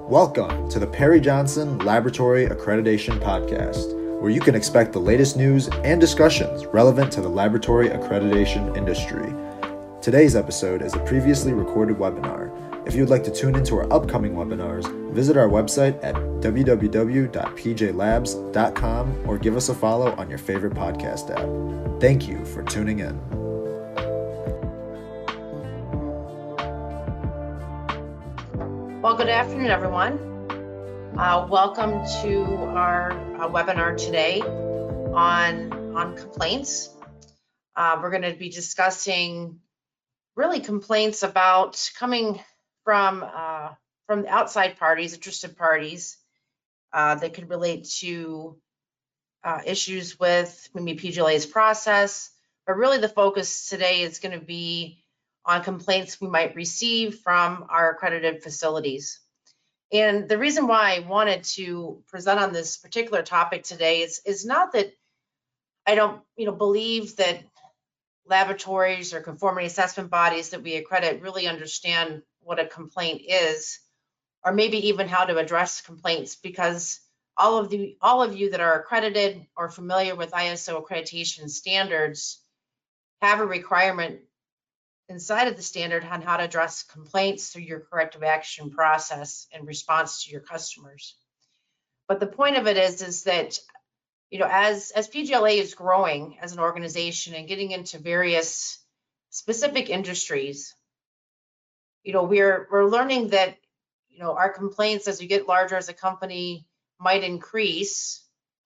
Welcome to the Perry Johnson Laboratory Accreditation Podcast, where you can expect the latest news and discussions relevant to the laboratory accreditation industry. Today's episode is a previously recorded webinar. If you would like to tune into our upcoming webinars, visit our website at www.pjlabs.com or give us a follow on your favorite podcast app. Thank you for tuning in. Well, good afternoon, everyone. Welcome to our webinar today on complaints. We're going to be discussing really complaints about coming from outside parties, interested parties that could relate to issues with maybe PGLA's process, but really the focus today is going to be on complaints we might receive from our accredited facilities. And the reason why I wanted to present on this particular topic today is not that I don't believe that laboratories or conformity assessment bodies that we accredit really understand what a complaint is, or maybe even how to address complaints, because all of you that are accredited or familiar with ISO accreditation standards have a requirement inside of the standard on how to address complaints through your corrective action process in response to your customers. But the point of it is that, as PGLA is growing as an organization and getting into various specific industries, we're learning that, our complaints as we get larger as a company might increase,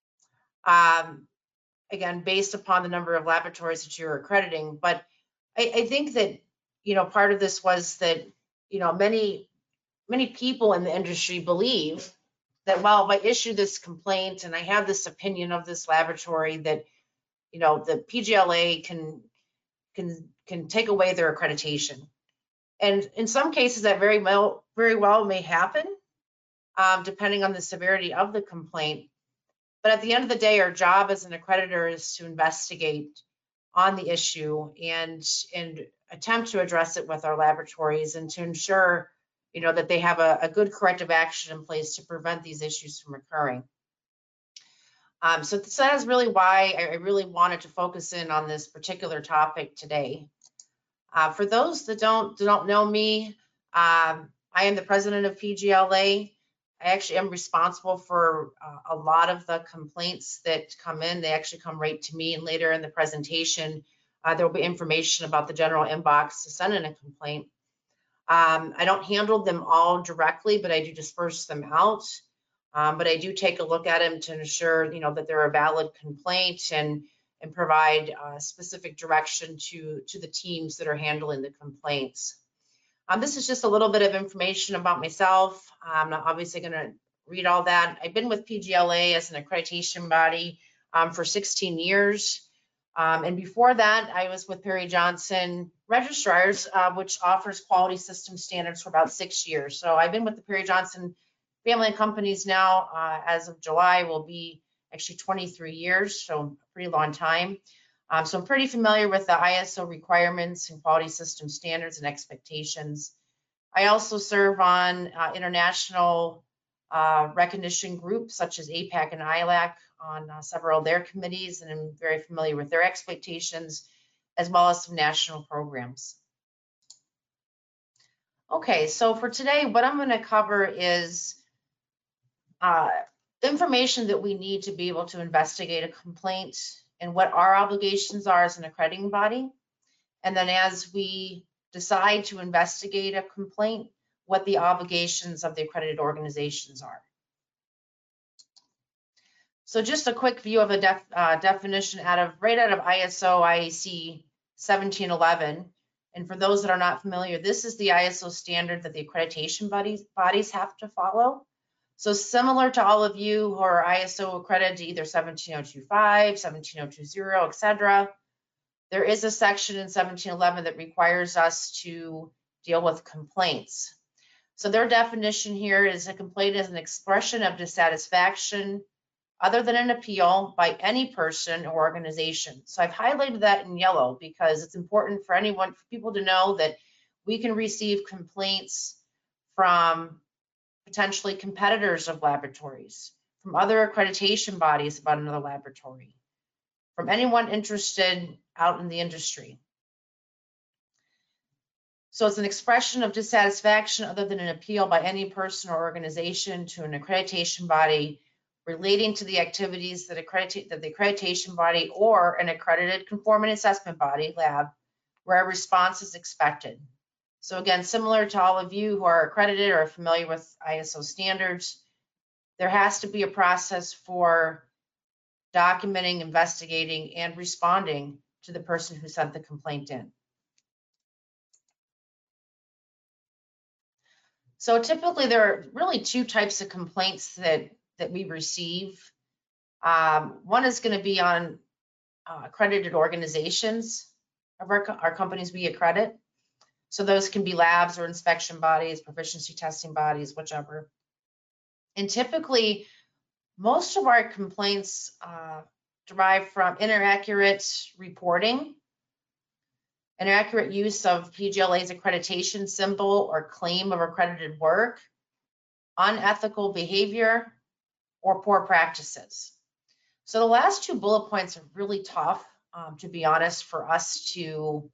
again, based upon the number of laboratories that you're accrediting. But I think that, part of this was that, many people in the industry believe that, well, if I issue this complaint and I have this opinion of this laboratory, that, the PGLA can take away their accreditation. And in some cases that very well may happen, depending on the severity of the complaint. But at the end of the day, our job as an accreditor is to investigate on the issue and attempt to address it with our laboratories and to ensure, that they have a good corrective action in place to prevent these issues from occurring. So that is really why I really wanted to focus in on this particular topic today. For those that don't know me, I am the president of PGLA. I actually am responsible for a lot of the complaints that come in. They actually come right to me, and later in the presentation, there will be information about the general inbox to send in a complaint. I don't handle them all directly, but I do disperse them out. But I do take a look at them to ensure, that they're a valid complaint and provide specific direction to the teams that are handling the complaints. This is just a little bit of information about myself. I'm not obviously going to read all that. I've been with PGLA as an accreditation body for 16 years. And before that, I was with Perry Johnson Registrars, which offers quality system standards for about 6 years. So I've been with the Perry Johnson family of companies now. As of July, will be actually 23 years, so a pretty long time. So I'm pretty familiar with the ISO requirements and quality system standards and expectations. I also serve on international recognition groups such as APAC and ILAC on several of their committees, and I'm very familiar with their expectations as well as some national programs. Okay, so for today, what I'm going to cover is information that we need to be able to investigate a complaint and what our obligations are as an accrediting body. And then as we decide to investigate a complaint, what the obligations of the accredited organizations are. So just a quick view of a definition right out of ISO IEC 1711. And for those that are not familiar, this is the ISO standard that the accreditation bodies have to follow. So similar to all of you who are ISO accredited to either 17025, 17020, etc., there is a section in 1711 that requires us to deal with complaints. So their definition here is a complaint is an expression of dissatisfaction other than an appeal by any person or organization. So I've highlighted that in yellow because it's important for people to know that we can receive complaints from potentially competitors of laboratories, from other accreditation bodies about another laboratory, from anyone interested out in the industry. So it's an expression of dissatisfaction other than an appeal by any person or organization to an accreditation body relating to the activities that the accreditation body or an accredited conformity assessment body, lab, where a response is expected. So again, similar to all of you who are accredited or are familiar with ISO standards, there has to be a process for documenting, investigating, and responding to the person who sent the complaint in. So typically there are really two types of complaints that we receive. One is going to be on accredited organizations of our companies we accredit. So those can be labs or inspection bodies, proficiency testing bodies, whichever. And typically, most of our complaints derive from inaccurate reporting, inaccurate use of PGLA's accreditation symbol or claim of accredited work, unethical behavior, or poor practices. So the last two bullet points are really tough, to be honest, for us to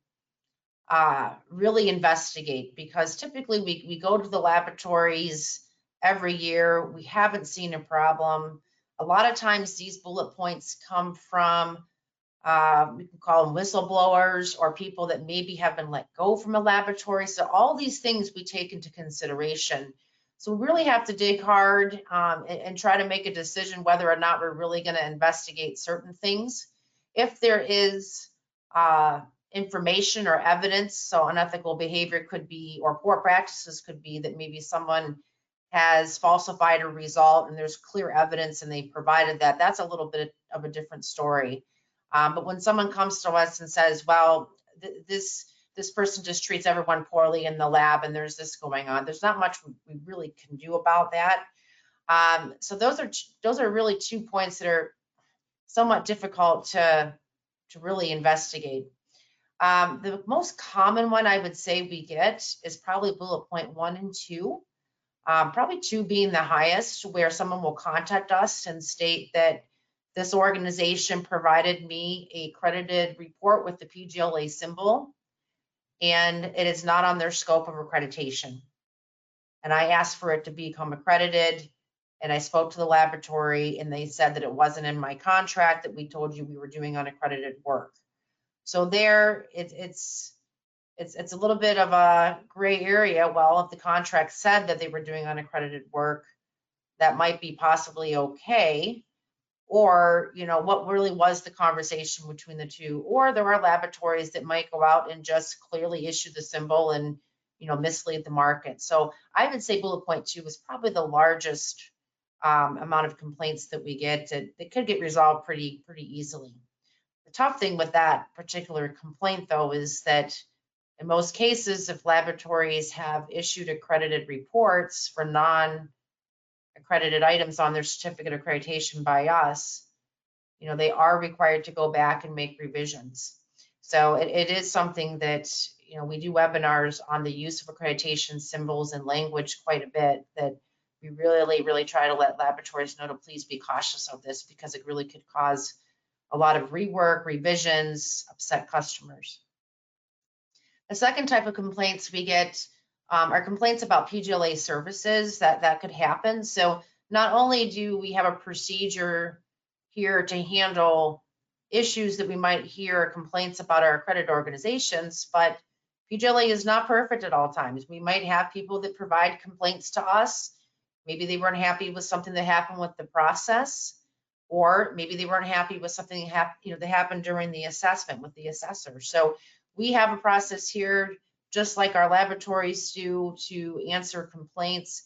really investigate, because typically we go to the laboratories every year. We haven't seen a problem. A lot of times these bullet points come from, we can call them whistleblowers or people that maybe have been let go from a laboratory. So all these things we take into consideration. So we really have to dig hard and try to make a decision whether or not we're really going to investigate certain things. If there is information or evidence, so unethical behavior could be, or poor practices could be, that maybe someone has falsified a result and there's clear evidence and they provided that, that's a little bit of a different story. But when someone comes to us and says, well, this person just treats everyone poorly in the lab and there's this going on, there's not much we really can do about that. So those are really 2 points that are somewhat difficult to really investigate. The most common one I would say we get is probably bullet point 1 and 2. Probably 2 being the highest, where someone will contact us and state that this organization provided me a accredited report with the PGLA symbol, and it is not on their scope of accreditation. And I asked for it to become accredited, and I spoke to the laboratory, and they said that it wasn't in my contract, that we told you we were doing unaccredited work. So there, it's a little bit of a gray area. Well, if the contract said that they were doing unaccredited work, that might be possibly okay. Or, you know, what really was the conversation between the two? Or there are laboratories that might go out and just clearly issue the symbol and, you know, mislead the market. So I would say bullet point 2 is probably the largest amount of complaints that we get. That could get resolved pretty easily. The tough thing with that particular complaint, though, is that in most cases, if laboratories have issued accredited reports for non-accredited items on their certificate of accreditation by us, you know, they are required to go back and make revisions. So it is something that, you know, we do webinars on the use of accreditation symbols and language quite a bit, that we really try to let laboratories know to please be cautious of this, because it really could cause a lot of rework, revisions, upset customers. The second type of complaints we get are complaints about PGLA services that could happen. So not only do we have a procedure here to handle issues that we might hear, complaints about our accredited organizations, but PGLA is not perfect at all times. We might have people that provide complaints to us. Maybe they weren't happy with something that happened with the process, or maybe they weren't happy with something that happened during the assessment with the assessor. So we have a process here, just like our laboratories do, to answer complaints.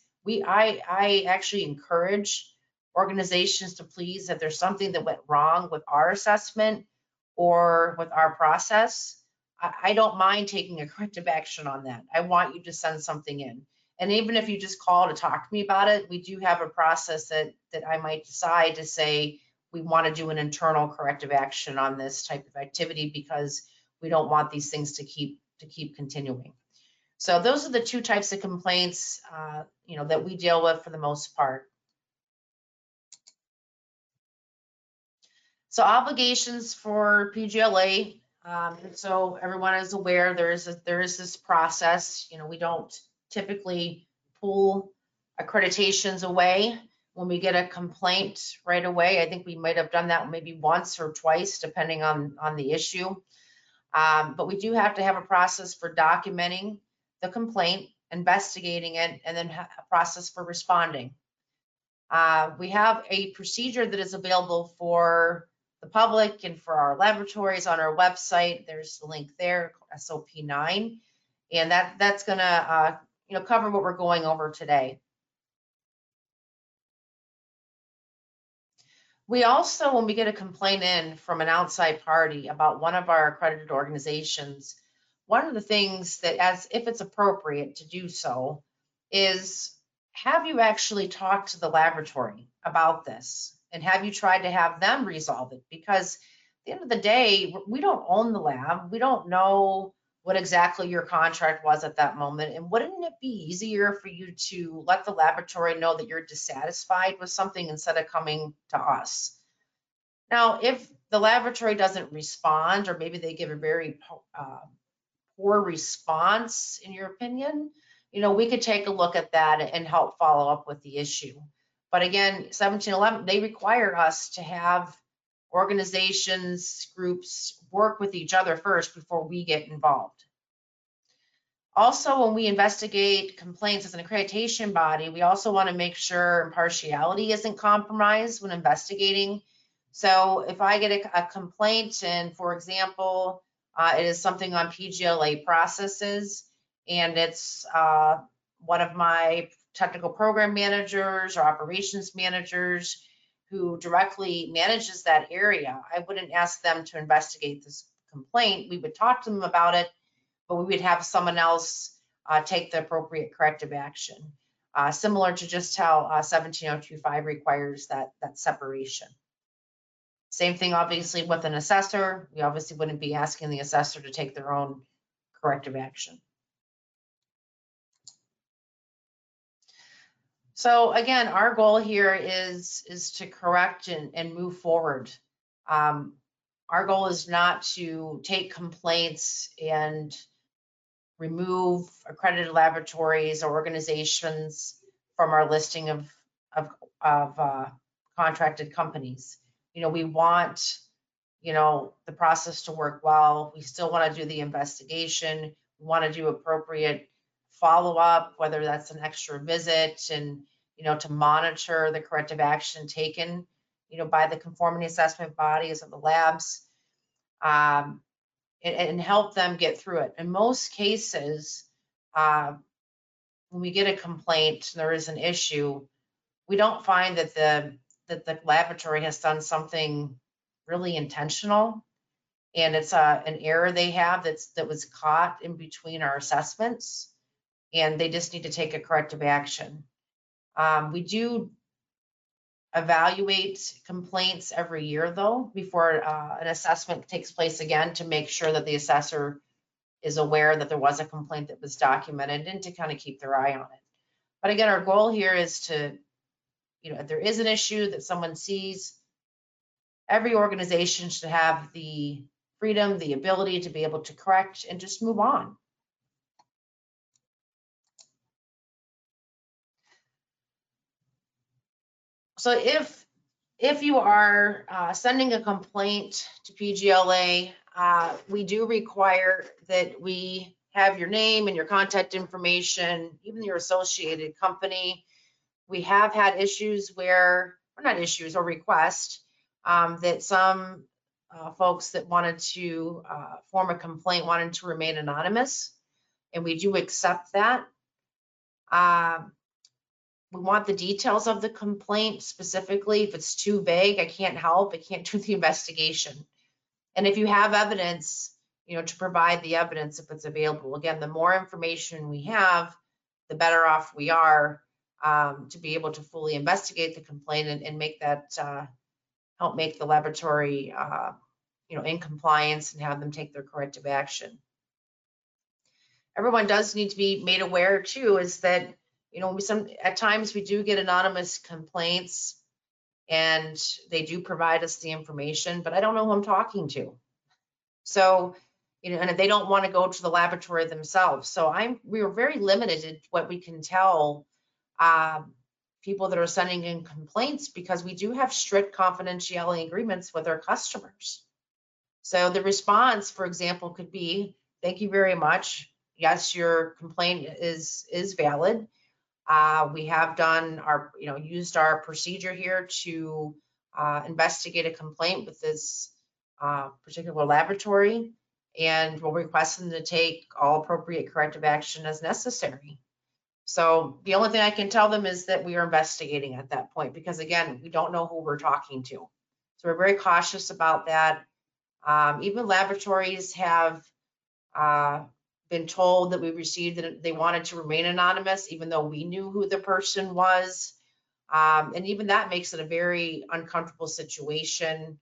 I actually encourage organizations to please, if there's something that went wrong with our assessment or with our process, I don't mind taking a corrective action on that. I want you to send something in. And even if you just call to talk to me about it, we do have a process that I might decide to say, we want to do an internal corrective action on this type of activity, because we don't want these things to keep continuing. So those are the two types of complaints, that we deal with for the most part. So obligations for PGLA. So everyone is aware there is this process. We don't typically pull accreditations away when we get a complaint right away. I think we might have done that maybe once or twice, depending on the issue. But we do have to have a process for documenting the complaint, investigating it, and then a process for responding. We have a procedure that is available for the public and for our laboratories on our website. There's the link there, SOP 9, and that's going to cover what we're going over today. We also, when we get a complaint in from an outside party about one of our accredited organizations, one of the things that, as if it's appropriate to do so, is have you actually talked to the laboratory about this? And have you tried to have them resolve it? Because at the end of the day, we don't own the lab. We don't know what exactly your contract was at that moment. And wouldn't it be easier for you to let the laboratory know that you're dissatisfied with something instead of coming to us? Now, if the laboratory doesn't respond, or maybe they give a very poor response, in your opinion, we could take a look at that and help follow up with the issue. But again, 1711, they require us to have organizations, groups work with each other first before we get involved. Also, when we investigate complaints as an accreditation body, we also want to make sure impartiality isn't compromised when investigating. So if I get a complaint and, for example, it is something on PGLA processes, and it's one of my technical program managers or operations managers who directly manages that area, I wouldn't ask them to investigate this complaint. We would talk to them about it, but we would have someone else take the appropriate corrective action, similar to just how 17025 requires that separation. Same thing, obviously, with an assessor. We obviously wouldn't be asking the assessor to take their own corrective action. So again, our goal here is to correct and move forward. Our goal is not to take complaints and remove accredited laboratories or organizations from our listing of contracted companies. We want, the process to work well. We still want to do the investigation. We want to do appropriate follow-up, whether that's an extra visit, and, to monitor the corrective action taken, by the conformity assessment bodies of the labs, and help them get through it. In most cases, when we get a complaint and there is an issue, we don't find that the laboratory has done something really intentional, and it's an error they have that was caught in between our assessments, and they just need to take a corrective action. We do evaluate complaints every year, though, before an assessment takes place again, to make sure that the assessor is aware that there was a complaint that was documented, and to kind of keep their eye on it. But again, our goal here is to, if there is an issue that someone sees, every organization should have the freedom, the ability to be able to correct and just move on. So if you are sending a complaint to PGLA, we do require that we have your name and your contact information, even your associated company. We have had issues where, or not issues, or requests that some folks that wanted to form a complaint wanted to remain anonymous, and we do accept that. We want the details of the complaint specifically. If it's too vague, I can't help. I can't do the investigation. And if you have evidence, to provide the evidence if it's available. Again, the more information we have, the better off we are to be able to fully investigate the complaint and make that, help make the laboratory, in compliance and have them take their corrective action. everyone does need to be made aware too, is that, at times we do get anonymous complaints and they do provide us the information, but I don't know who I'm talking to. So, and if they don't want to go to the laboratory themselves. So we are very limited in what we can tell people that are sending in complaints, because we do have strict confidentiality agreements with our customers. So the response, for example, could be, thank you very much. Yes, your complaint is valid. We have done used our procedure here to investigate a complaint with this particular laboratory, and we'll request them to take all appropriate corrective action as necessary. So the only thing I can tell them is that we are investigating at that point, because again, we don't know who we're talking to. So we're very cautious about that. Even laboratories have been told that we received that they wanted to remain anonymous, even though we knew who the person was. And even that makes it a very uncomfortable situation,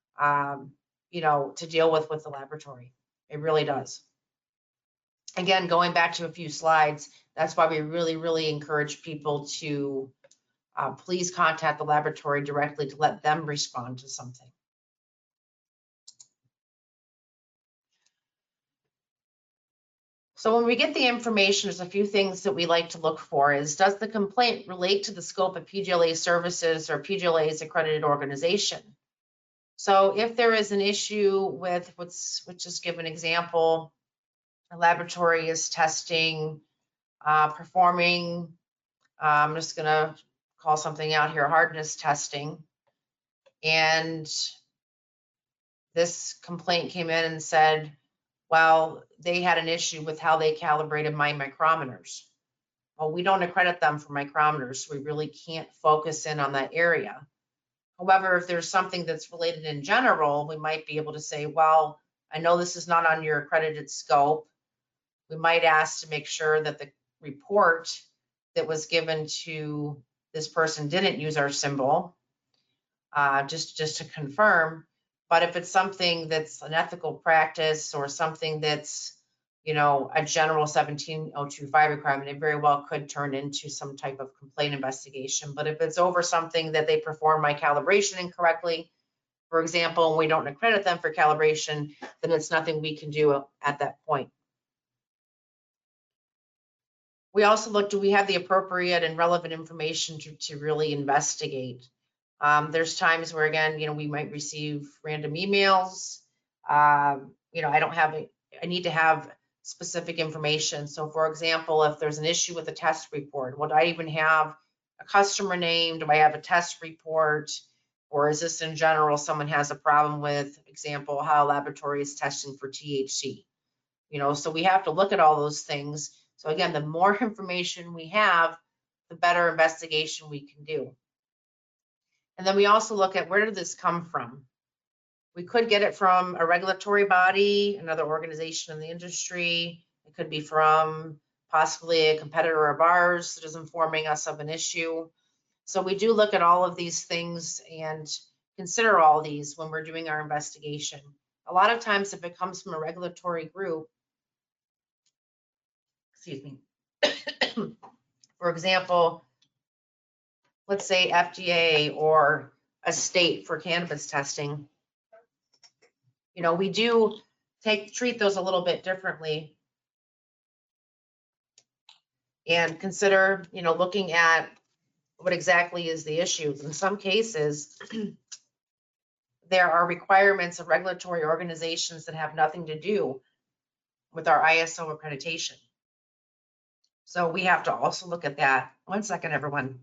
to deal with the laboratory. It really does. Again, going back to a few slides, that's why we really, really encourage people to please contact the laboratory directly to let them respond to something. So when we get the information, there's a few things that we like to look for. Does the complaint relate to the scope of PGLA services or PGLA's accredited organization? So if there is an issue with, let's just give an example, a laboratory is testing, performing, I'm just going to call something out here, hardness testing, and this complaint came in and said, well, they had an issue with how they calibrated my micrometers. Well, we don't accredit them for micrometers, so we really can't focus in on that area. However, if there's something that's related in general, we might be able to say, well, I know this is not on your accredited scope. We might ask to make sure that the report that was given to this person didn't use our symbol, just to confirm. But if it's something that's an ethical practice or something that's, a general 17025 requirement, it very well could turn into some type of complaint investigation. But if it's over something that they perform my calibration incorrectly, for example, and we don't accredit them for calibration, then it's nothing we can do at that point. We also look, do we have the appropriate and relevant information to really investigate? There's times where, again, we might receive random emails. I need to have specific information. So for example, if there's an issue with a test report, would I even have a customer name? Do I have a test report? Or is this in general, someone has a problem with, example, how a laboratory is testing for THC? So we have to look at all those things. So again, the more information we have, the better investigation we can do. And then we also look at, where did this come from? We could get it from a regulatory body, another organization in the industry. It could be from possibly a competitor of ours that is informing us of an issue. So we do look at all of these things and consider all these when we're doing our investigation. A lot of times, if it comes from a regulatory group, excuse me, for example, let's say FDA or a state for cannabis testing, we do treat those a little bit differently and consider, looking at what exactly is the issue. In some cases, there are requirements of regulatory organizations that have nothing to do with our ISO accreditation. So we have to also look at that. One second, everyone.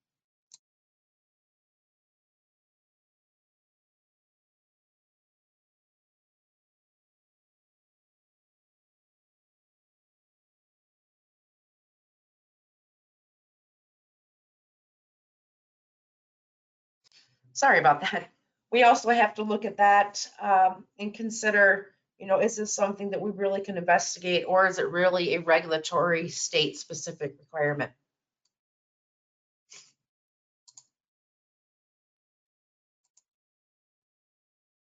Sorry about that. We also have to look at that and consider, is this something that we really can investigate, or is it really a regulatory state-specific requirement?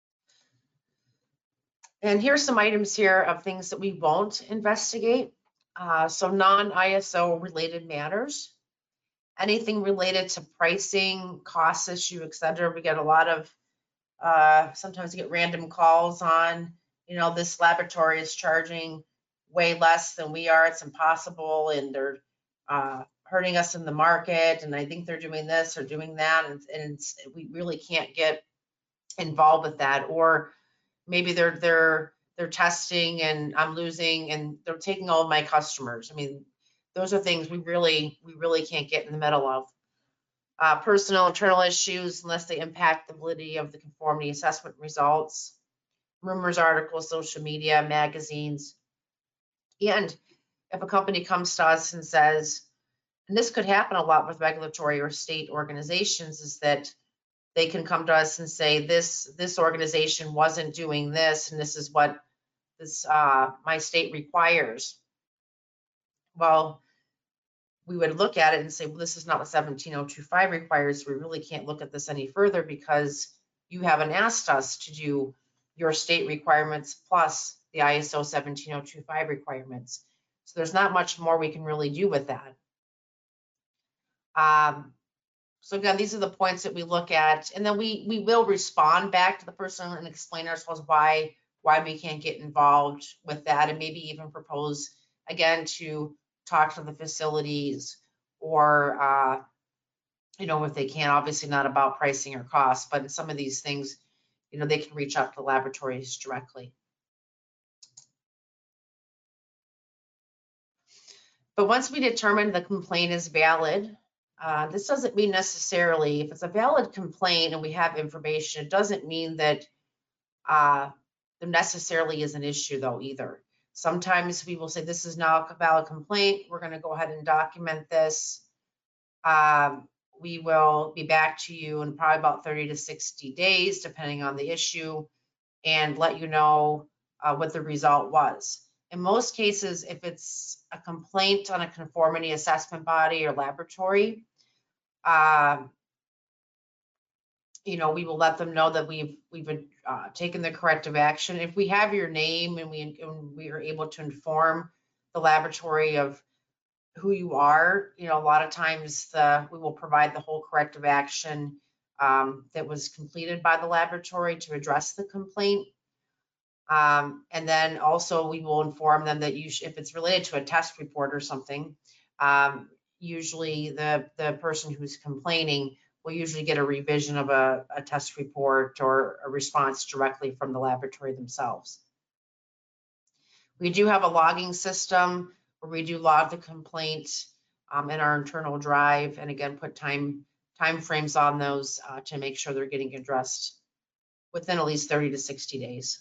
And here's some items here of things that we won't investigate. So non-ISO related matters, anything related to pricing, cost issue, et cetera. We get a lot of, sometimes you get random calls on, this laboratory is charging way less than we are. It's impossible, and they're hurting us in the market. And I think they're doing this or doing that, and we really can't get involved with that. Or maybe they're testing and I'm losing, and they're taking all of my customers. I mean, those are things we really can't get in the middle of. Personal internal issues, unless they impact the validity of the conformity assessment results, rumors, articles, social media, magazines. And if a company comes to us and says, and this could happen a lot with regulatory or state organizations, is that they can come to us and say, this organization wasn't doing this, and this is what my state requires. Well, we would look at it and say, well, this is not what 17025 requires. We really can't look at this any further because you haven't asked us to do your state requirements plus the ISO 17025 requirements. So there's not much more we can really do with that. So again, these are the points that we look at, and then we will respond back to the person and explain ourselves why we can't get involved with that, and maybe even propose again to talk to the facilities, or if they can, obviously not about pricing or cost, but in some of these things, they can reach out to the laboratories directly. But once we determine the complaint is valid, this doesn't mean necessarily, if it's a valid complaint and we have information, it doesn't mean that there necessarily is an issue though either. Sometimes we will say, this is now a valid complaint, we're going to go ahead and document this. We will be back to you in probably about 30 to 60 days, depending on the issue, and let you know what the result was. In most cases, if it's a complaint on a conformity assessment body or laboratory, we will let them know that we've taken the corrective action. If we have your name and we are able to inform the laboratory of who you are, a lot of times we will provide the whole corrective action that was completed by the laboratory to address the complaint. And then also we will inform them that if it's related to a test report or something, usually the person who's complaining will usually get a revision of a test report or a response directly from the laboratory themselves. We do have a logging system where we do log the complaint in our internal drive, and again, put time frames on those to make sure they're getting addressed within at least 30 to 60 days.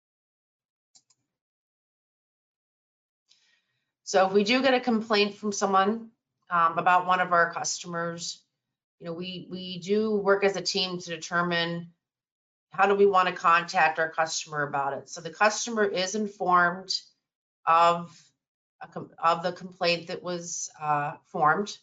So if we do get a complaint from someone about one of our customers, we do work as a team to determine how do we want to contact our customer about it. So the customer is informed of the complaint that was formed.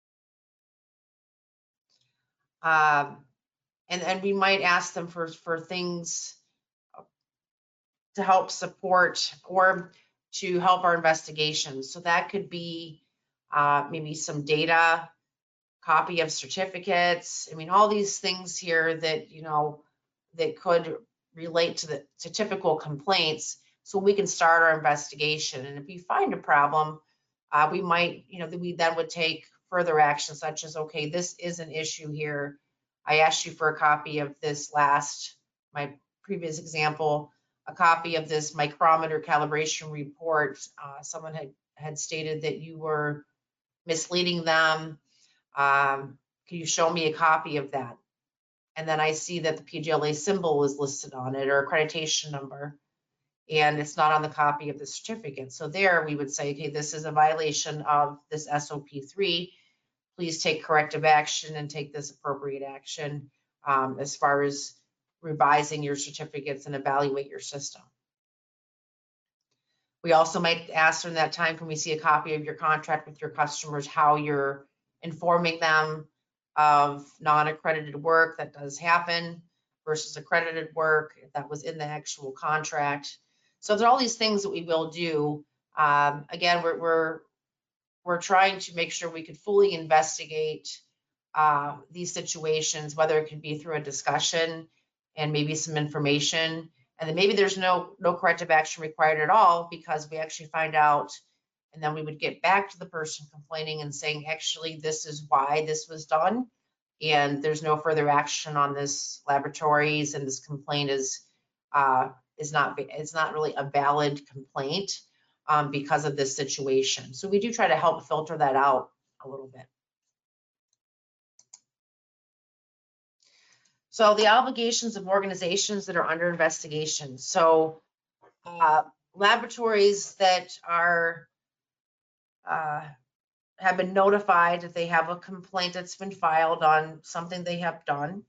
And we might ask them for things to help support or to help our investigation. So that could be maybe some data, copy of certificates. I mean, all these things here that, that could relate to typical complaints, so we can start our investigation. And if we find a problem, we might, we then would take further action, such as, okay, this is an issue here. I asked you for a copy of this my previous example, a copy of this micrometer calibration report. Someone had stated that you were misleading them. Can you show me a copy of that? And then I see that the PGLA symbol is listed on it, or accreditation number, and it's not on the copy of the certificate. So there we would say, okay, this is a violation of this SOP3. Please take corrective action and take this appropriate action as far as revising your certificates and evaluate your system. We also might ask during that time, can we see a copy of your contract with your customers, how you're informing them of non-accredited work that does happen versus accredited work, if that was in the actual contract. So there are all these things that we will do Again, we're trying to make sure we could fully investigate these situations, whether it could be through a discussion and maybe some information, and then maybe there's no corrective action required at all because we actually find out, and then we would get back to the person complaining and saying, actually, this is why this was done, and there's no further action on this laboratories, and this complaint is not really a valid complaint because of this situation. So we do try to help filter that out a little bit. So the obligations of organizations that are under investigation. So laboratories that are have been notified that they have a complaint that's been filed on something they have done.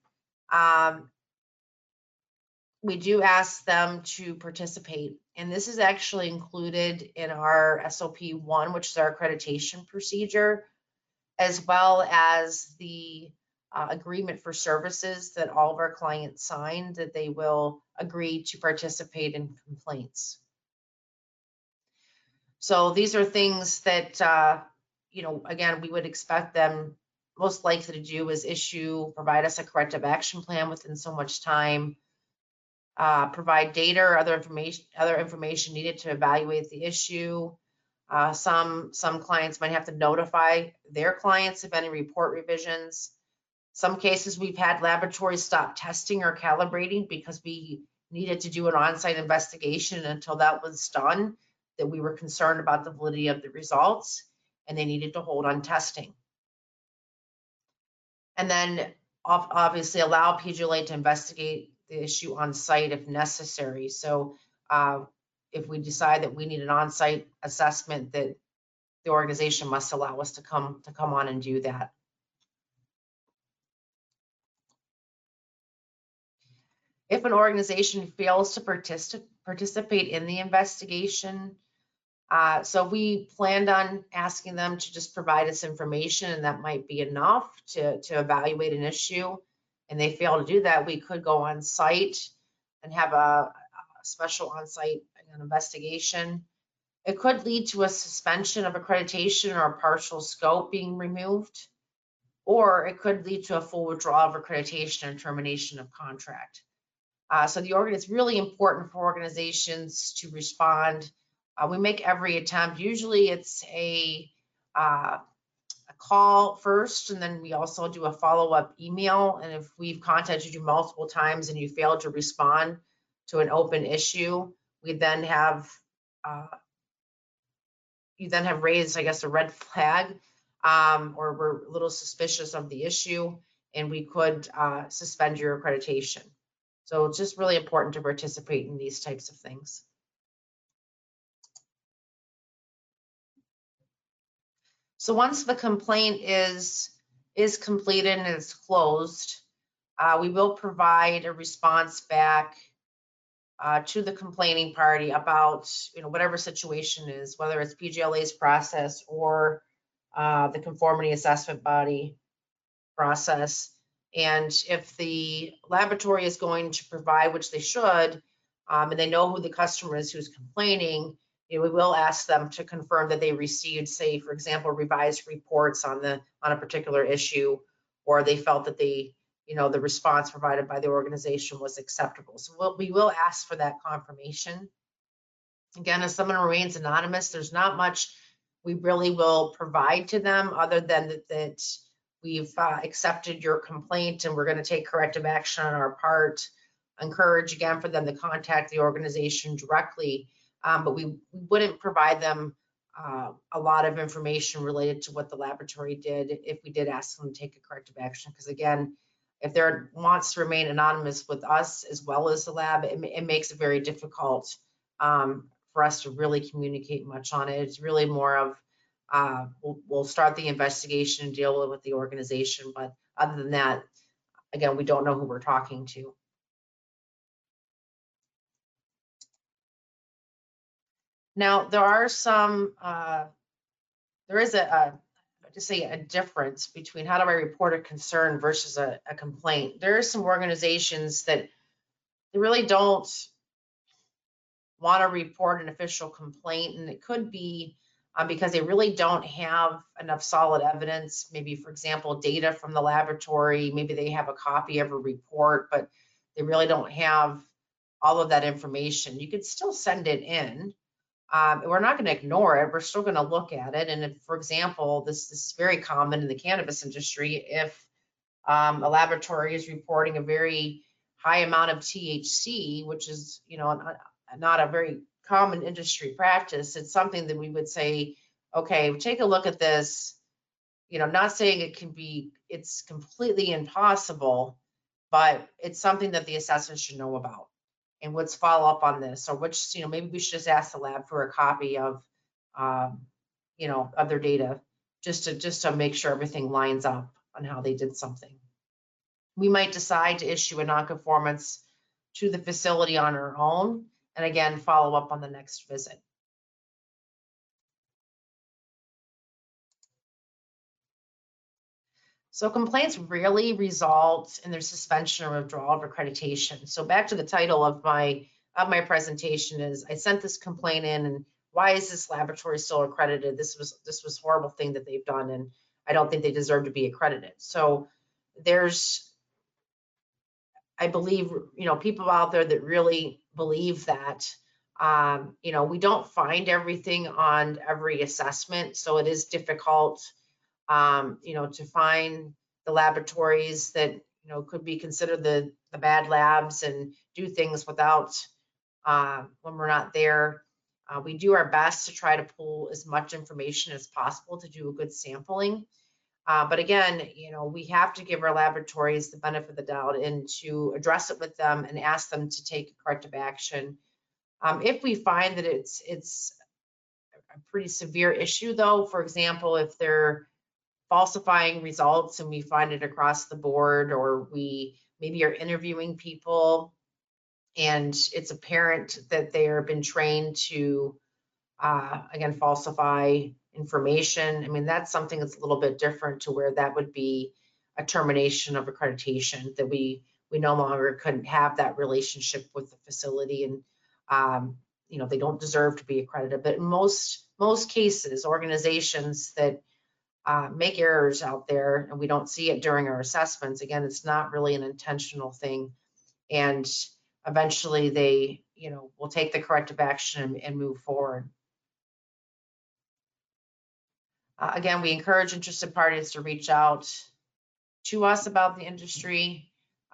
We do ask them to participate, and this is actually included in our SOP 1, which is our accreditation procedure, as well as the agreement for services that all of our clients signed, that they will agree to participate in complaints. So these are things that, again, we would expect them most likely to do is provide us a corrective action plan within so much time, provide data or other information needed to evaluate the issue. Some clients might have to notify their clients of any report revisions. Some cases we've had laboratories stop testing or calibrating because we needed to do an on-site investigation until that was done, that we were concerned about the validity of the results, and they needed to hold on testing. And then obviously allow PGLA to investigate the issue on site if necessary. So if we decide that we need an on-site assessment, that the organization must allow us to come on and do that. If an organization fails to participate in the investigation, so we planned on asking them to just provide us information, and that might be enough to evaluate an issue, and they fail to do that, we could go on site and have a special on-site investigation. It could lead to a suspension of accreditation or a partial scope being removed, or it could lead to a full withdrawal of accreditation and termination of contract. So it's really important for organizations to respond. We make every attempt. Usually it's a call first, and then we also do a follow-up email. And if we've contacted you multiple times and you fail to respond to an open issue, we then have raised, I guess, a red flag, or we're a little suspicious of the issue, and we could suspend your accreditation. So it's just really important to participate in these types of things. So once the complaint is completed and it's closed, we will provide a response back to the complaining party about whatever situation is, whether it's PGLA's process or the conformity assessment body process. And if the laboratory is going to provide, which they should, and they know who the customer is who's complaining, we will ask them to confirm that they received, say, for example, revised reports on a particular issue, or they felt that the response provided by the organization was acceptable. So we will ask for that confirmation. Again, if someone remains anonymous, there's not much we really will provide to them other than that we've accepted your complaint and we're going to take corrective action on our part. Encourage, again, for them to contact the organization directly, but we wouldn't provide them a lot of information related to what the laboratory did if we did ask them to take a corrective action. Because again, if they're wants to remain anonymous with us as well as the lab, it makes it very difficult for us to really communicate much on it. It's really more of we'll start the investigation and deal with the organization, but other than that, again, we don't know who we're talking to. Now, there is a difference between how do I report a concern versus a complaint. There are some organizations that they really don't want to report an official complaint, and it could be because they really don't have enough solid evidence, maybe, for example, data from the laboratory, maybe they have a copy of a report, but they really don't have all of that information. You could still send it in. We're not going to ignore it. We're still going to look at it. And if, for example, this is very common in the cannabis industry, if a laboratory is reporting a very high amount of THC, which is, not a very common industry practice, it's something that we would say, okay, take a look at this. Not saying it's completely impossible, but it's something that the assessor should know about. And let's follow up on this, or maybe we should just ask the lab for a copy of, of their data, just to make sure everything lines up on how they did something. We might decide to issue a nonconformance to the facility on our own, and again, follow up on the next visit. So complaints rarely result in their suspension or withdrawal of accreditation. So back to the title of my presentation is, I sent this complaint in, and why is this laboratory still accredited? This was horrible thing that they've done, and I don't think they deserve to be accredited. So I believe, people out there that really believe that. We don't find everything on every assessment, so it is difficult, to find the laboratories that, could be considered the bad labs and do things without, when we're not there. We do our best to try to pull as much information as possible to do a good sampling. But again, we have to give our laboratories the benefit of the doubt and to address it with them and ask them to take corrective action. If we find that it's a pretty severe issue, though, for example, if they're falsifying results and we find it across the board, or we maybe are interviewing people and it's apparent that they have been trained to, again, falsify information. I mean, that's something that's a little bit different, to where that would be a termination of accreditation, that we no longer couldn't have that relationship with the facility, and they don't deserve to be accredited. But in most cases, organizations that make errors out there and we don't see it during our assessments, again, it's not really an intentional thing, and eventually they will take the corrective action and move forward. Again, we encourage interested parties to reach out to us about the industry.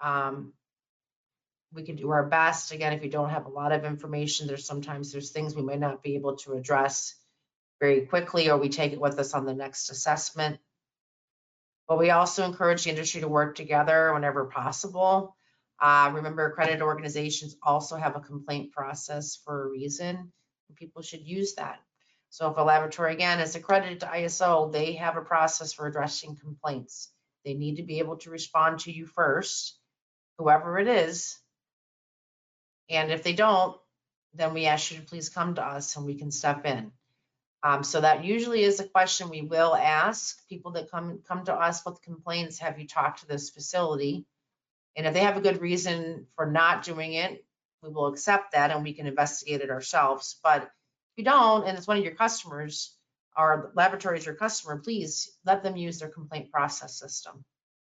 We can do our best. Again, if you don't have a lot of information, there's things we might not be able to address very quickly, or we take it with us on the next assessment. But we also encourage the industry to work together whenever possible. Remember, accredited organizations also have a complaint process for a reason, and people should use that. So if a laboratory, again, is accredited to ISO, they have a process for addressing complaints. They need to be able to respond to you first, whoever it is. And if they don't, then we ask you to please come to us and we can step in. So that usually is a question we will ask people that come to us with complaints. Have you talked to this facility? And if they have a good reason for not doing it, we will accept that and we can investigate it ourselves. But if you don't, and it's one of your customers, or laboratory is your customer, please let them use their complaint process system.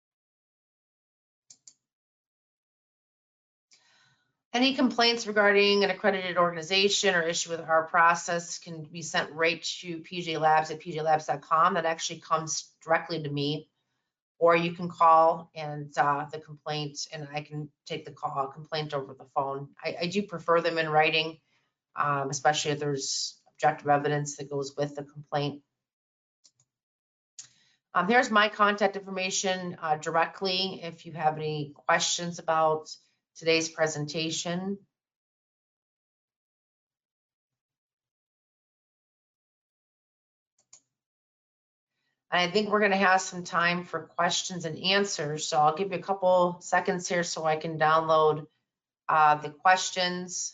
Any complaints regarding an accredited organization or issue with our process can be sent right to pjlabs@pjlabs.com. That actually comes directly to me, or you can call and the complaint, and I can take the complaint over the phone. I do prefer them in writing, especially if there's objective evidence that goes with the complaint. Here's my contact information directly if you have any questions about today's presentation. And I think we're going to have some time for questions and answers. So I'll give you a couple seconds here so I can download the questions.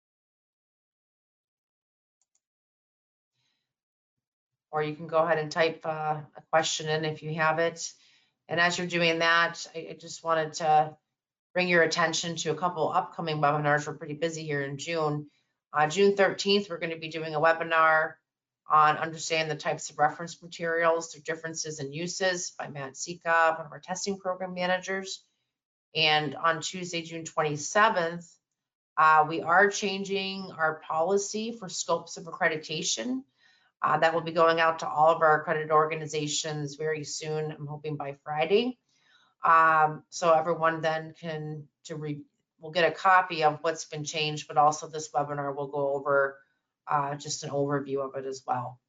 Or you can go ahead and type a question in if you have it. And as you're doing that, I just wanted to bring your attention to a couple upcoming webinars. We're pretty busy here in June. June 13th, we're going to be doing a webinar on understanding the types of reference materials, their differences and uses by Matt Sika, one of our testing program managers. And on Tuesday, June 27th, we are changing our policy for scopes of accreditation. That will be going out to all of our accredited organizations very soon, I'm hoping by Friday. So everyone then will get a copy of what's been changed, but also this webinar will go over just an overview of it as well.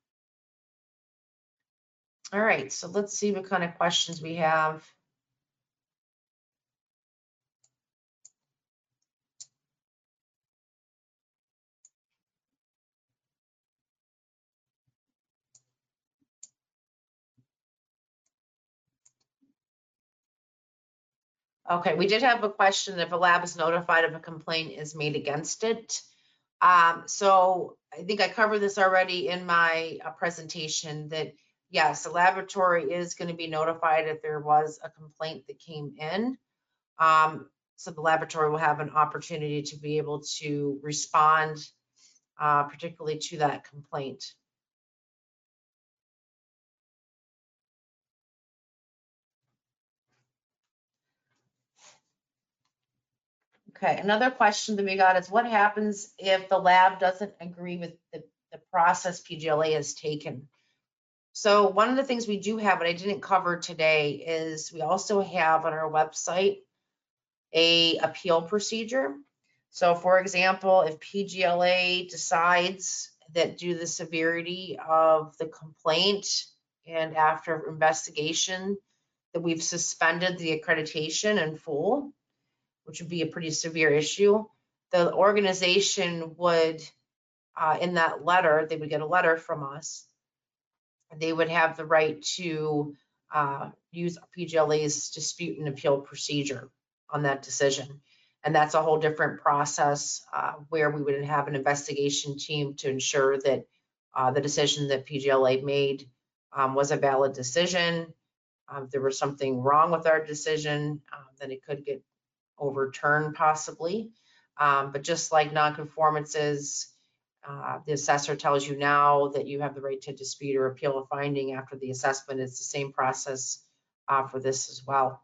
All right, so let's see what kind of questions we have. Okay, we did have a question if a lab is notified if a complaint is made against it. So I think I covered this already in my presentation that yes, the laboratory is going to be notified if there was a complaint that came in. So the laboratory will have an opportunity to be able to respond particularly to that complaint. Okay, another question that we got is what happens if the lab doesn't agree with the process PGLA has taken? So one of the things we do have, and I didn't cover today, is we also have on our website a appeal procedure. So for example, if PGLA decides that due to the severity of the complaint and after investigation that we've suspended the accreditation in full, which would be a pretty severe issue, the organization would, in that letter, they would get a letter from us. They would have the right to use PGLA's dispute and appeal procedure on that decision. And that's a whole different process where we would have an investigation team to ensure that the decision that PGLA made was a valid decision. If there was something wrong with our decision, then it could get overturned possibly. But just like nonconformances, the assessor tells you now that you have the right to dispute or appeal a finding after the assessment. It's the same process for this as well.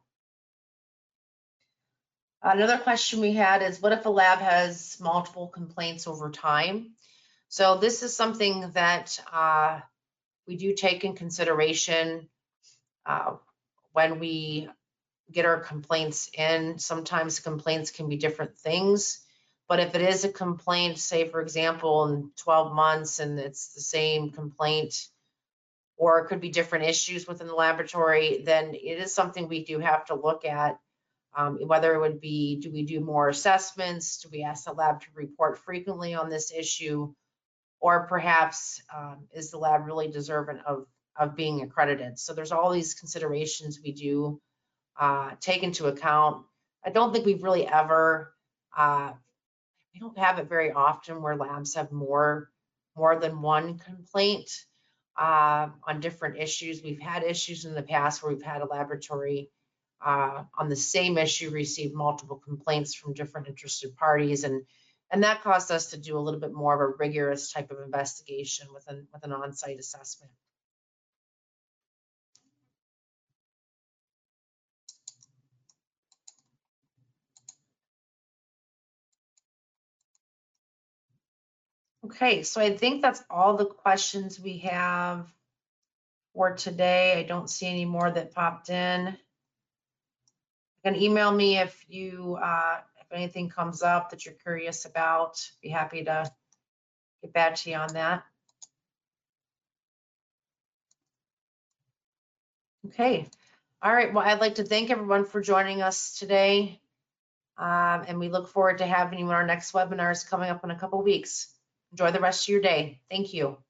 Another question we had is, what if a lab has multiple complaints over time? So this is something that we do take in consideration when we get our complaints in. Sometimes complaints can be different things, but if it is a complaint, say for example, in 12 months and it's the same complaint, or it could be different issues within the laboratory, then it is something we do have to look at. Whether it would be, do we do more assessments? Do we ask the lab to report frequently on this issue? Or perhaps is the lab really deserving of being accredited? So there's all these considerations we do take into account. I don't think we've really ever, we don't have it very often where labs have more than one complaint on different issues. We've had issues in the past where we've had a laboratory on the same issue receive multiple complaints from different interested parties, and that caused us to do a little bit more of a rigorous type of investigation with an on-site assessment. Okay, so I think that's all the questions we have for today. I don't see any more that popped in. You can email me if you if anything comes up that you're curious about. Be happy to get back to you on that. Okay, all right. Well, I'd like to thank everyone for joining us today, and we look forward to having you in our next webinars coming up in a couple of weeks. Enjoy the rest of your day. Thank you.